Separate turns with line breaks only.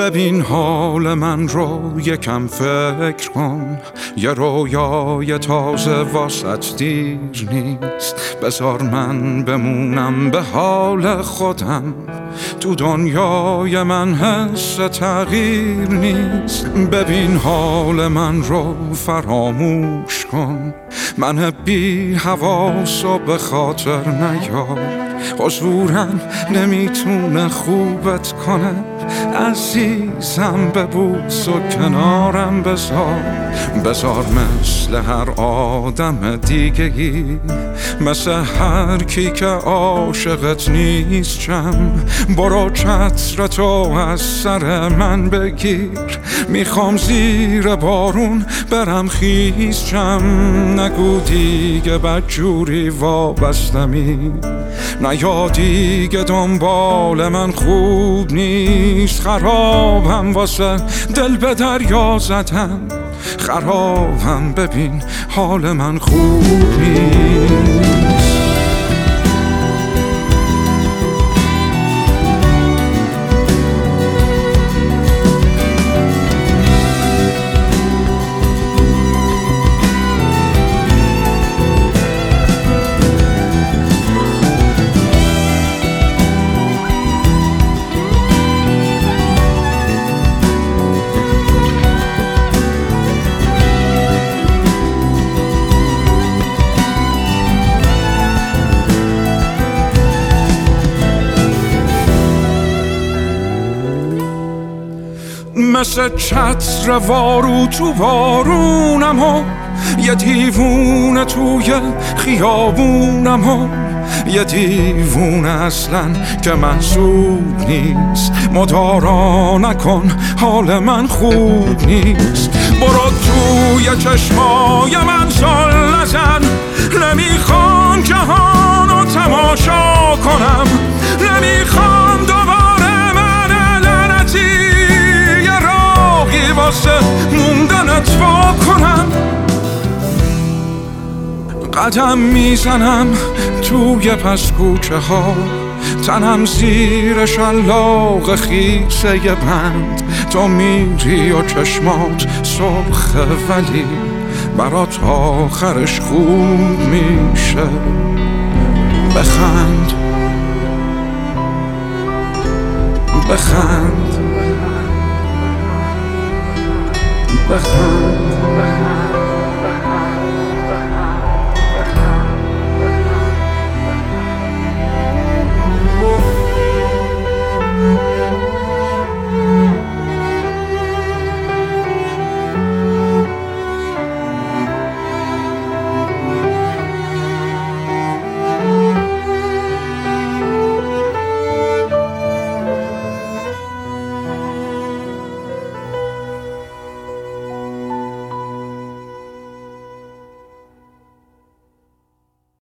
ببین حال من رو یکم فکر کن، یه رویای تازه واسط دیر نیست. بذار من بمونم به حال خودم، تو دنیای من حس تغییر نیست. ببین حال من رو فراموش کن، من بی حواسو به خاطر نیار. حضورم نمیتونه خوبت کنه، عزیزم ببوس و کنارم بذار مثل هر آدم دیگه‌ای، مثل هر کی که عاشقت نیست جم. برو چترتو از سر من بگیر، میخوام زیر بارون برم خیز جم. نگو دیگه بدجوری وابستمی، نیا دیگه دنبال من خوب نیست. خرابم واسه دل به دریا زدم، خرابم ببین حال من خوب نیست. مثل چتر وارو تو بارونم و یه دیوونه توی خیابونم و یه دیوونه اصلا که محسوب نیست. مدارا نکن حال من خوب نیست. برو توی چشمای من سل نزن، نمیخوام جهانو تماشا کنم. نمیخوام دوباره من لعنتی واسه موندنت وا کنم. قدم میزنم توی پس کوچه ها، تنم زیر شلاق خیسه بند. تو میری و چشمات سرخه ولی برات آخرش خوب میشه. بخند بخند بخند.